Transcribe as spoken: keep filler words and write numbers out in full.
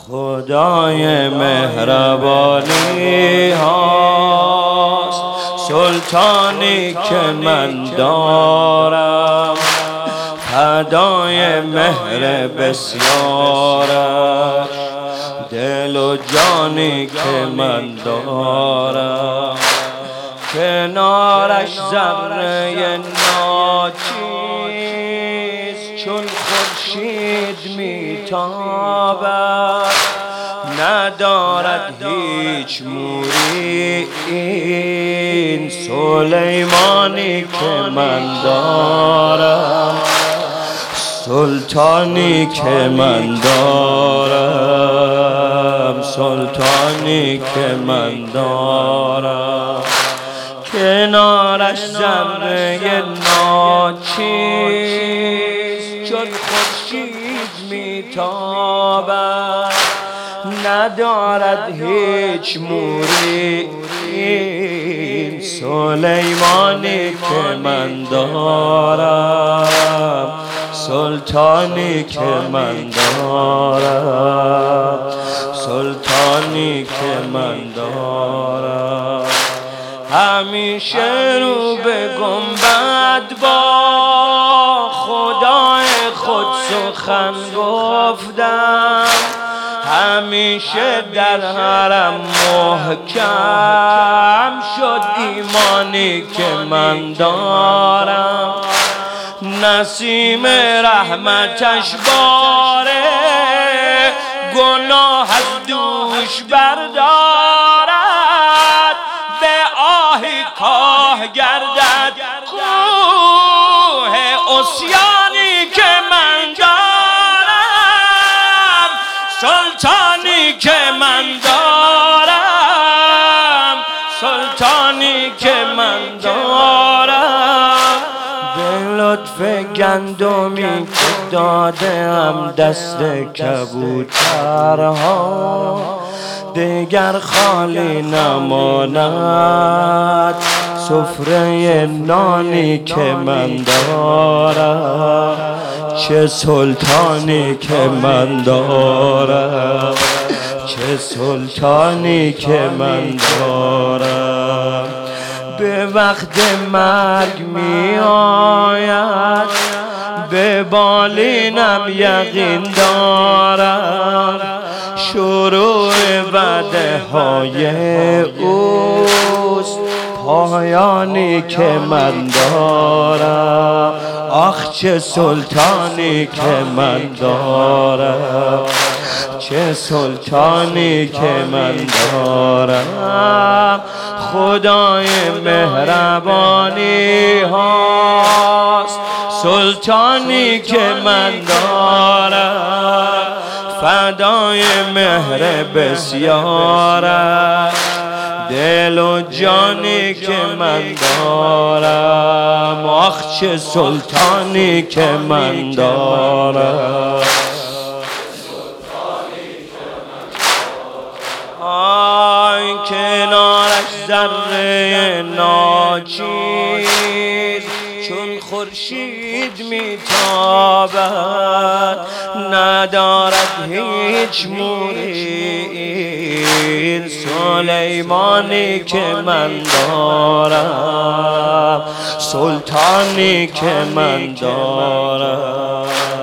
خدای مهربانی هاست سلطانی که من دارم، فدای مهر بسیارش دل و جانی که من دارم. کنارش ذره ناچیز چون خورشید میتابد، ندارد هیچ موری این سلیمانی که من دارم، سلطانی که من دارم، سلطانی که من دارم. کنارش ذره ناچیز چون خورشید میتابد، ندارد هیچ موری این سلیمانی که من دارم، سلطانی که من دارم، سلطانی که من دارم. همیشه رو به گنبد با خدای خود سخن گفتم، همیشه در حرم محکم شد ایمانی که من دارم. نسیم رحمتش باره گناه از دوش بردارد، به آهی کاه گردد کوه عصیانی که من دارم، سلطانی که من دارم، سلطانی که من دارم. به لطف گندمی که دادم دست کبوترها، دیگر خالی نماند سفره نانی که من دارم، چه سلطانی که من دارم، چه سلطانی که من دارم. به وقت مرگ می آید به بالینم یقین دارم، شروع وعده های اوست پایانی که من دارم. آخ چه سلطانی که من دارم، چه سلطانی که من دارم. خدای مهربانی هاست سلطانی که من دارم، فدای مهر بسیارش دل و جانی که من دارم. آخ چه سلطانی که من دارم، آی کنارش ذره ناچیز چون خورشید میتابد، ندارد هیچ موری سلیمانی که من دارم، سلطانی که من دارم.